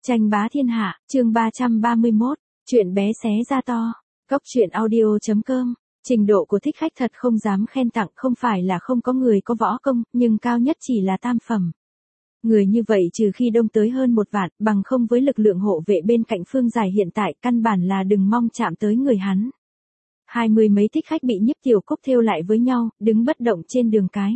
Tranh bá thiên hạ, chương 331, chuyện bé xé ra to. Cốc truyện audio.com. Trình độ của thích khách thật không dám khen tặng, không phải là không có người có võ công, nhưng cao nhất chỉ là tam phẩm. Người như vậy trừ khi đông tới hơn 1 vạn, bằng không với lực lượng hộ vệ bên cạnh Phương Giải hiện tại, căn bản là đừng mong chạm tới người hắn. 20 mấy thích khách bị Nhiếp Tiểu Cúc thêu lại với nhau, đứng bất động trên đường cái.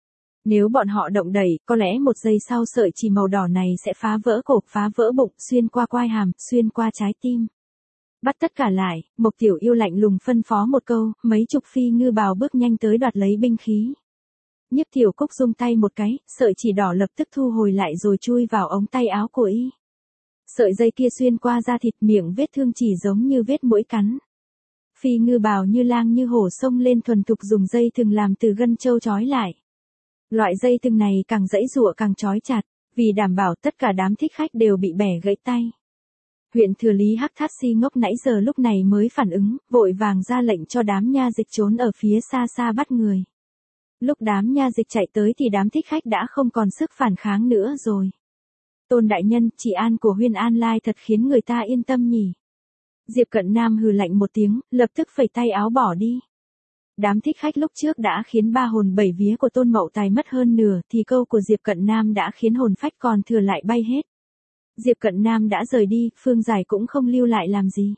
Nếu bọn họ động đẩy, có lẽ 1 giây sau sợi chỉ màu đỏ này sẽ phá vỡ cổ, phá vỡ bụng, xuyên qua quai hàm, xuyên qua trái tim. Bắt tất cả lại, Mộc Tiểu Yêu lạnh lùng phân phó một câu, mấy chục phi ngư bào bước nhanh tới đoạt lấy binh khí. Nhiếp Tiểu Cúc rung tay một cái, sợi chỉ đỏ lập tức thu hồi lại rồi chui vào ống tay áo của y. Sợi dây kia xuyên qua da thịt, miệng vết thương chỉ giống như vết muỗi cắn. Phi ngư bào như lang như hổ xông lên thuần thục dùng dây thừng làm từ gân trâu trói lại. Loại dây thừng này càng giãy giụa càng trói chặt, vì đảm bảo tất cả đám thích khách đều bị bẻ gãy tay. Huyện thừa lý Hắc Thát Si ngốc nãy giờ lúc này mới phản ứng, vội vàng ra lệnh cho đám nha dịch trốn ở phía xa xa bắt người. Lúc đám nha dịch chạy tới thì đám thích khách đã không còn sức phản kháng nữa rồi. Tôn đại nhân, trị an của Huyên An Lai thật khiến người ta yên tâm nhỉ. Diệp Cận Nam hừ lạnh một tiếng, lập tức phẩy tay áo bỏ đi. Đám thích khách lúc trước đã khiến 3 hồn 7 vía của Tôn Mậu Tài mất hơn nửa, thì câu của Diệp Cận Nam đã khiến hồn phách còn thừa lại bay hết. Diệp Cận Nam đã rời đi, Phương Giải cũng không lưu lại làm gì.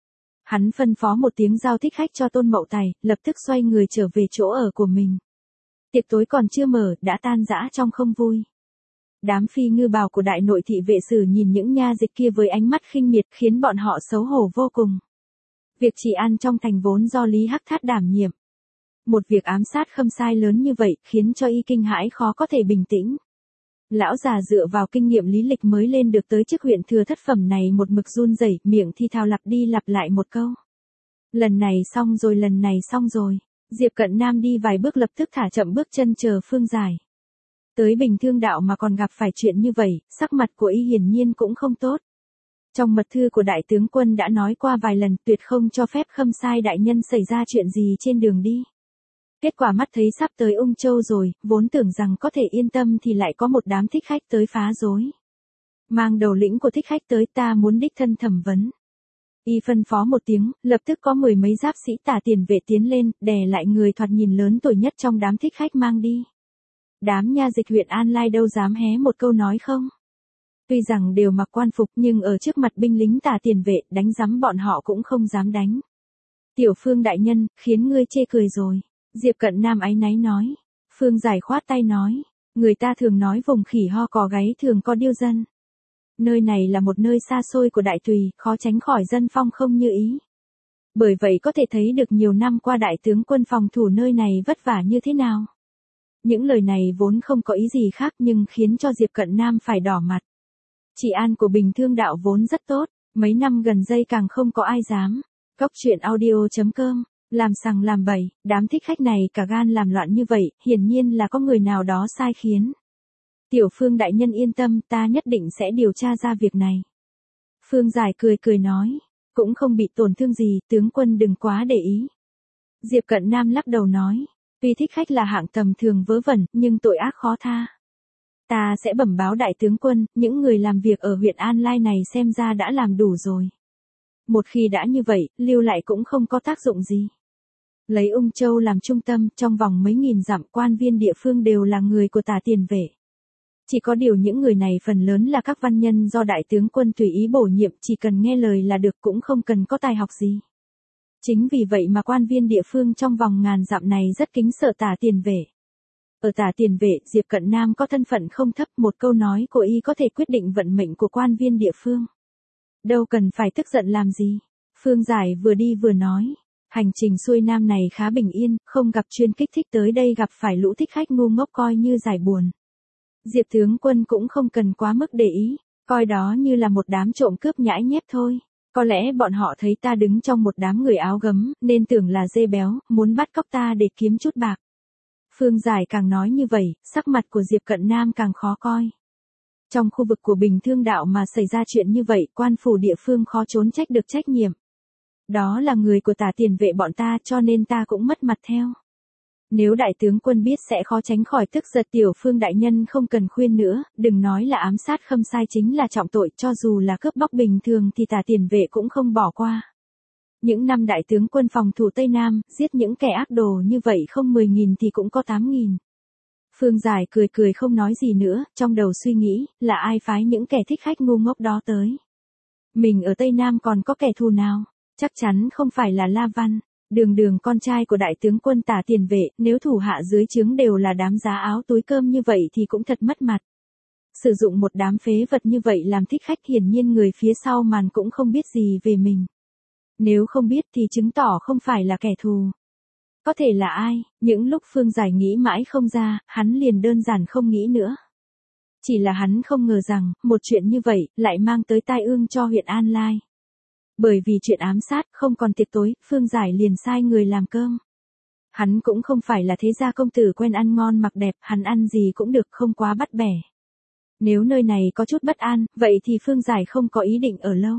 Hắn phân phó một tiếng giao thích khách cho Tôn Mậu Tài, lập tức xoay người trở về chỗ ở của mình. Tiệc tối còn chưa mở, đã tan rã trong không vui. Đám phi ngư bào của đại nội thị vệ sử nhìn những nha dịch kia với ánh mắt khinh miệt, khiến bọn họ xấu hổ vô cùng. Việc trị an trong thành vốn do Lý Hắc Thát đảm nhiệm. Một việc ám sát khâm sai lớn như vậy, khiến cho y kinh hãi khó có thể bình tĩnh. Lão già dựa vào kinh nghiệm lý lịch mới lên được tới chức huyện thừa thất phẩm này một mực run rẩy, miệng thì thào lặp đi lặp lại một câu. Lần này xong rồi, lần này xong rồi. Diệp Cận Nam đi vài bước lập tức thả chậm bước chân chờ Phương Giải. Tới Bình Thương đạo mà còn gặp phải chuyện như vậy, sắc mặt của y hiển nhiên cũng không tốt. Trong mật thư của đại tướng quân đã nói qua vài lần, tuyệt không cho phép khâm sai đại nhân xảy ra chuyện gì trên đường đi. Kết quả mắt thấy sắp tới Ung Châu rồi, vốn tưởng rằng có thể yên tâm thì lại có một đám thích khách tới phá rối. Mang đầu lĩnh của thích khách tới, ta muốn đích thân thẩm vấn. Y phân phó một tiếng, lập tức có 10 mấy giáp sĩ Tả Tiền Vệ tiến lên, đè lại người thoạt nhìn lớn tuổi nhất trong đám thích khách mang đi. Đám nha dịch huyện An Lai đâu dám hé một câu nói không. Tuy rằng đều mặc quan phục nhưng ở trước mặt binh lính Tả Tiền Vệ, đánh rắm bọn họ cũng không dám đánh. Tiểu Phương đại nhân, khiến ngươi chê cười rồi. Diệp Cận Nam áy náy nói. Phương Giải khoát tay nói. Người ta thường nói vùng khỉ ho cò gáy thường có điêu dân. Nơi này là một nơi xa xôi của Đại Tùy, khó tránh khỏi dân phong không như ý. Bởi vậy có thể thấy được nhiều năm qua đại tướng quân phòng thủ nơi này vất vả như thế nào. Những lời này vốn không có ý gì khác nhưng khiến cho Diệp Cận Nam phải đỏ mặt. Trị an của Bình Thương đạo vốn rất tốt, mấy năm gần đây càng không có ai dám. Cốc truyện audio.com. Làm sằng làm bậy, đám thích khách này cả gan làm loạn như vậy, hiển nhiên là có người nào đó sai khiến. Tiểu Phương đại nhân yên tâm, ta nhất định sẽ điều tra ra việc này. Phương Giải cười cười nói, cũng không bị tổn thương gì, tướng quân đừng quá để ý. Diệp Cận Nam lắc đầu nói, tuy thích khách là hạng tầm thường vớ vẩn, nhưng tội ác khó tha. Ta sẽ bẩm báo đại tướng quân, những người làm việc ở huyện An Lai này xem ra đã làm đủ rồi. Một khi đã như vậy, lưu lại cũng không có tác dụng gì. Lấy Ung Châu làm trung tâm, trong vòng mấy nghìn dặm quan viên địa phương đều là người của Tả Tiền Vệ. Chỉ có điều những người này phần lớn là các văn nhân do đại tướng quân tùy ý bổ nhiệm, chỉ cần nghe lời là được, cũng không cần có tài học gì. Chính vì vậy mà quan viên địa phương trong vòng ngàn dặm này rất kính sợ Tả Tiền Vệ. Ở Tả Tiền Vệ, Diệp Cận Nam có thân phận không thấp, một câu nói của y có thể quyết định vận mệnh của quan viên địa phương. Đâu cần phải tức giận làm gì. Phương Giải vừa đi vừa nói. Hành trình xuôi nam này khá bình yên, không gặp chuyên kích thích tới đây gặp phải lũ thích khách ngu ngốc coi như giải buồn. Diệp tướng quân cũng không cần quá mức để ý, coi đó như là một đám trộm cướp nhãi nhép thôi. Có lẽ bọn họ thấy ta đứng trong một đám người áo gấm, nên tưởng là dê béo, muốn bắt cóc ta để kiếm chút bạc. Phương Giải càng nói như vậy, sắc mặt của Diệp Cận Nam càng khó coi. Trong khu vực của Bình Thương đạo mà xảy ra chuyện như vậy, quan phủ địa phương khó trốn trách được trách nhiệm. Đó là người của Tả Tiền Vệ bọn ta cho nên ta cũng mất mặt theo. Nếu đại tướng quân biết sẽ khó tránh khỏi tức giận, Tiểu Phương đại nhân không cần khuyên nữa, đừng nói là ám sát Khâm Sai chính là trọng tội, cho dù là cướp bóc bình thường thì Tả Tiền Vệ cũng không bỏ qua. Những năm đại tướng quân phòng thủ Tây Nam, giết những kẻ ác đồ như vậy không 10.000 thì cũng có 8.000. Phương Giải cười cười không nói gì nữa, trong đầu suy nghĩ, là ai phái những kẻ thích khách ngu ngốc đó tới. Mình ở Tây Nam còn có kẻ thù nào? Chắc chắn không phải là La Văn. Đường con trai của đại tướng quân Tả Tiền Vệ, nếu thủ hạ dưới trướng đều là đám giá áo túi cơm như vậy thì cũng thật mất mặt. Sử dụng một đám phế vật như vậy làm thích khách, hiển nhiên người phía sau màn cũng không biết gì về mình. Nếu không biết thì chứng tỏ không phải là kẻ thù. Có thể là ai? Những lúc Phương Giải nghĩ mãi không ra, hắn liền đơn giản không nghĩ nữa. Chỉ là hắn không ngờ rằng, một chuyện như vậy, lại mang tới tai ương cho huyện An Lai. Bởi vì chuyện ám sát, không còn tiệc tối, Phương Giải liền sai người làm cơm. Hắn cũng không phải là thế gia công tử quen ăn ngon mặc đẹp, hắn ăn gì cũng được, không quá bắt bẻ. Nếu nơi này có chút bất an, vậy thì Phương Giải không có ý định ở lâu.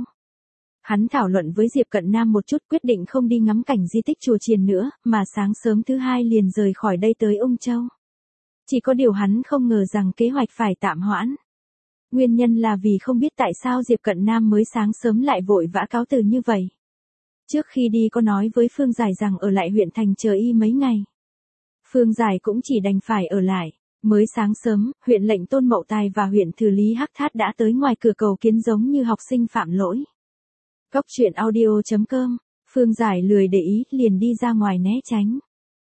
Hắn thảo luận với Diệp Cận Nam một chút, quyết định không đi ngắm cảnh di tích chùa Chiền nữa, mà sáng sớm thứ hai liền rời khỏi đây tới Ung Châu. Chỉ có điều hắn không ngờ rằng kế hoạch phải tạm hoãn. Nguyên nhân là vì không biết tại sao Diệp Cận Nam mới sáng sớm lại vội vã cáo từ như vậy. Trước khi đi có nói với Phương Giải rằng ở lại huyện thành chờ y mấy ngày. Phương Giải cũng chỉ đành phải ở lại. Mới sáng sớm, huyện lệnh Tôn Mậu Tài và huyện Thử Lý Hắc Thát đã tới ngoài cửa cầu kiến giống như học sinh phạm lỗi. Cốc truyện audio.com, Phương Giải lười để ý, liền đi ra ngoài né tránh.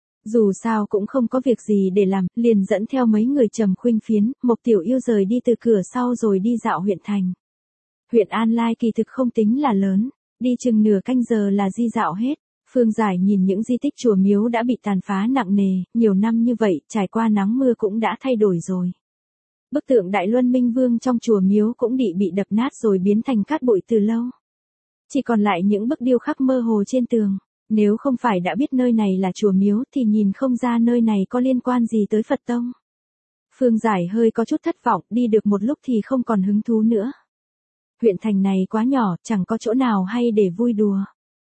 Dù sao cũng không có việc gì để làm, liền dẫn theo mấy người Trầm Khuynh Phiến, Mộc Tiểu Yêu rời đi từ cửa sau rồi đi dạo huyện thành. Huyện An Lai kỳ thực không tính là lớn, đi chừng nửa canh giờ là di dạo hết. Phương Giải nhìn những di tích chùa miếu đã bị tàn phá nặng nề, nhiều năm như vậy, trải qua nắng mưa cũng đã thay đổi rồi. Bức tượng Đại Luân Minh Vương trong chùa miếu cũng bị đập nát rồi biến thành cát bụi từ lâu. Chỉ còn lại những bức điêu khắc mơ hồ trên tường. Nếu không phải đã biết nơi này là chùa miếu thì nhìn không ra nơi này có liên quan gì tới Phật tông. Phương Giải hơi có chút thất vọng, đi được một lúc thì không còn hứng thú nữa. Huyện thành này quá nhỏ, chẳng có chỗ nào hay để vui đùa.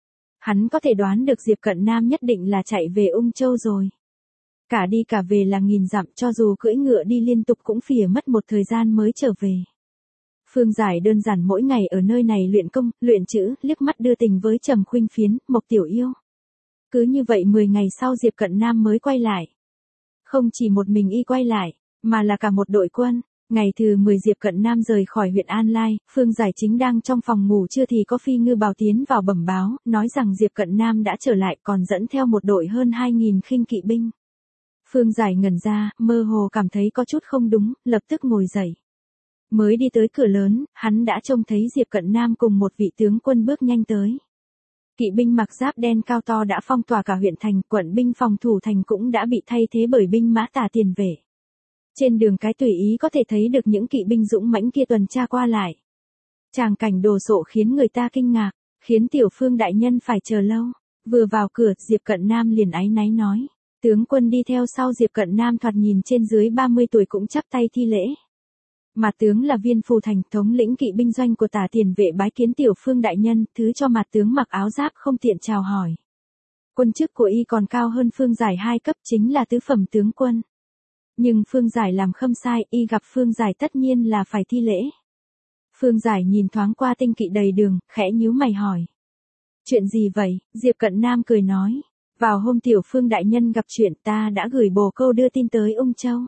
Hắn có thể đoán được Diệp Cận Nam nhất định là chạy về Ung Châu rồi. Cả đi cả về là 1000 dặm, cho dù cưỡi ngựa đi liên tục cũng phìa mất một thời gian mới trở về. Phương Giải đơn giản mỗi ngày ở nơi này luyện công, luyện chữ, liếc mắt đưa tình với Trầm Khuynh Phiến, Mộc Tiểu Yêu. Cứ như vậy 10 ngày sau Diệp Cận Nam mới quay lại. Không chỉ một mình y quay lại, mà là cả một đội quân. Ngày thứ 10 Diệp Cận Nam rời khỏi huyện An Lai, Phương Giải chính đang trong phòng ngủ trưa thì có Phi Ngư Bào tiến vào bẩm báo, nói rằng Diệp Cận Nam đã trở lại còn dẫn theo một đội hơn 2000 khinh kỵ binh. Phương Giải ngẩn ra, mơ hồ cảm thấy có chút không đúng, lập tức ngồi dậy. Mới đi tới cửa lớn, hắn đã trông thấy Diệp Cận Nam cùng một vị tướng quân bước nhanh tới. Kỵ binh mặc giáp đen cao to đã phong tỏa cả huyện thành, quận binh phòng thủ thành cũng đã bị thay thế bởi binh mã Tả Tiền Vệ. Trên đường cái tùy ý có thể thấy được những kỵ binh dũng mãnh kia tuần tra qua lại. Tràng cảnh đồ sộ khiến người ta kinh ngạc, khiến Tiểu Phương đại nhân phải chờ lâu. Vừa vào cửa, Diệp Cận Nam liền áy náy nói. Tướng quân đi theo sau Diệp Cận Nam thoạt nhìn trên dưới 30 tuổi cũng chắp tay thi lễ. Mạt tướng là Viên Phù Thành, thống lĩnh kỵ binh doanh của Tả Tiền Vệ, bái kiến Tiểu Phương đại nhân, thứ cho mạt tướng mặc áo giáp không tiện chào hỏi. Quân chức của y còn cao hơn Phương Giải 2 cấp, chính là tứ phẩm tướng quân. Nhưng Phương Giải làm Khâm Sai, y gặp Phương Giải tất nhiên là phải thi lễ. Phương Giải nhìn thoáng qua tinh kỵ đầy đường, khẽ nhíu mày hỏi. Chuyện gì vậy? Diệp Cận Nam cười nói. Vào hôm Tiểu Phương đại nhân gặp chuyện, ta đã gửi bồ câu đưa tin tới Ung Châu.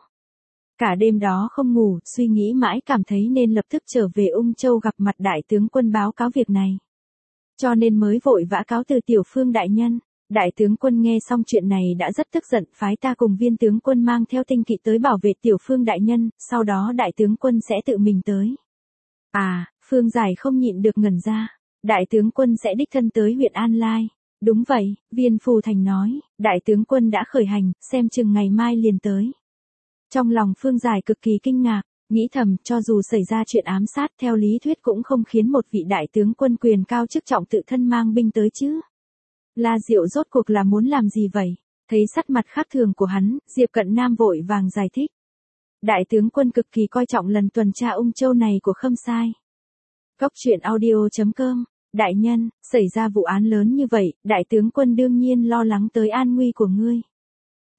Cả đêm đó không ngủ, suy nghĩ mãi cảm thấy nên lập tức trở về Ung Châu gặp mặt đại tướng quân báo cáo việc này. Cho nên mới vội vã cáo từ Tiểu Phương đại nhân. Đại tướng quân nghe xong chuyện này đã rất tức giận, phái ta cùng Viên tướng quân mang theo tinh kỵ tới bảo vệ Tiểu Phương đại nhân, sau đó đại tướng quân sẽ tự mình tới. À, Phương Giải không nhịn được ngẩn ra. Đại tướng quân sẽ đích thân tới huyện An Lai. Đúng vậy, Viên Phù Thành nói, đại tướng quân đã khởi hành, xem chừng ngày mai liền tới. Trong lòng Phương Giải cực kỳ kinh ngạc, nghĩ thầm, cho dù xảy ra chuyện ám sát theo lý thuyết cũng không khiến một vị đại tướng quân quyền cao chức trọng tự thân mang binh tới chứ. La Diệu rốt cuộc là muốn làm gì vậy? Thấy sắc mặt khác thường của hắn, Diệp Cận Nam vội vàng giải thích. Đại tướng quân cực kỳ coi trọng lần tuần tra Ung Châu này của Khâm Sai. Cốc truyện audio.com, đại nhân, xảy ra vụ án lớn như vậy, đại tướng quân đương nhiên lo lắng tới an nguy của ngươi.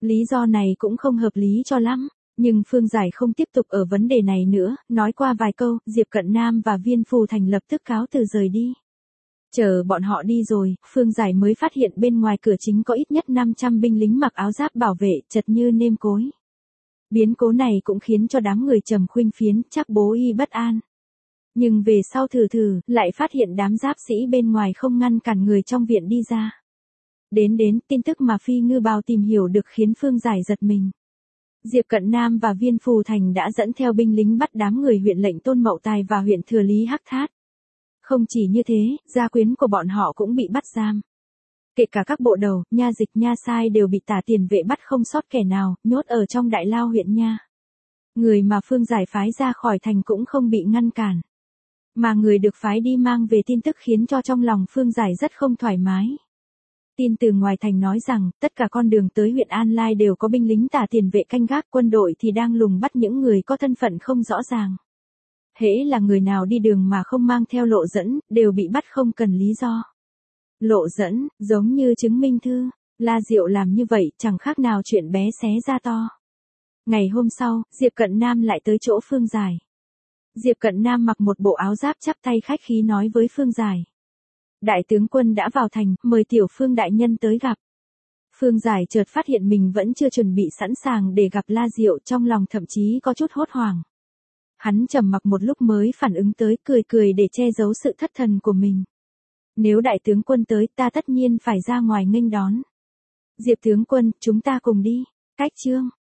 Lý do này cũng không hợp lý cho lắm. Nhưng Phương Giải không tiếp tục ở vấn đề này nữa, nói qua vài câu, Diệp Cận Nam và Viên Phù Thành lập tức cáo từ rời đi. Chờ bọn họ đi rồi, Phương Giải mới phát hiện bên ngoài cửa chính có ít nhất 500 binh lính mặc áo giáp bảo vệ, chật như nêm cối. Biến cố này cũng khiến cho đám người Trầm Khuynh Phiến chắc bố y bất an. Nhưng về sau thử, lại phát hiện đám giáp sĩ bên ngoài không ngăn cản người trong viện đi ra. Đến, tin tức mà Phi Ngư Bào tìm hiểu được khiến Phương Giải giật mình. Diệp Cận Nam và Viên Phù Thành đã dẫn theo binh lính bắt đám người huyện Lệnh Tôn Mậu Tài và huyện Thừa Lý Hắc Thát. Không chỉ như thế, gia quyến của bọn họ cũng bị bắt giam. Kể cả các bộ đầu, nha dịch nha sai đều bị Tả Tiền Vệ bắt không sót kẻ nào, nhốt ở trong đại lao huyện nha. Người mà Phương Giải phái ra khỏi thành cũng không bị ngăn cản. Mà người được phái đi mang về tin tức khiến cho trong lòng Phương Giải rất không thoải mái. Tin từ ngoài thành nói rằng, tất cả con đường tới huyện An Lai đều có binh lính Tả Tiền Vệ canh gác, quân đội thì đang lùng bắt những người có thân phận không rõ ràng. Hễ là người nào đi đường mà không mang theo lộ dẫn, đều bị bắt không cần lý do. Lộ dẫn, giống như chứng minh thư, La Diệu làm như vậy chẳng khác nào chuyện bé xé ra to. Ngày hôm sau, Diệp Cận Nam lại tới chỗ Phương Giải. Diệp Cận Nam mặc một bộ áo giáp chắp tay khách khí nói với Phương Giải. Đại tướng quân đã vào thành, mời tiểu Phương đại nhân tới gặp. Phương Giải chợt phát hiện mình vẫn chưa chuẩn bị sẵn sàng để gặp La Diệu, trong lòng thậm chí có chút hốt hoảng. Hắn trầm mặc một lúc mới phản ứng tới, cười để che giấu sự thất thần của mình. Nếu đại tướng quân tới, ta tất nhiên phải ra ngoài nghênh đón. Diệp tướng quân, chúng ta cùng đi. Cách chương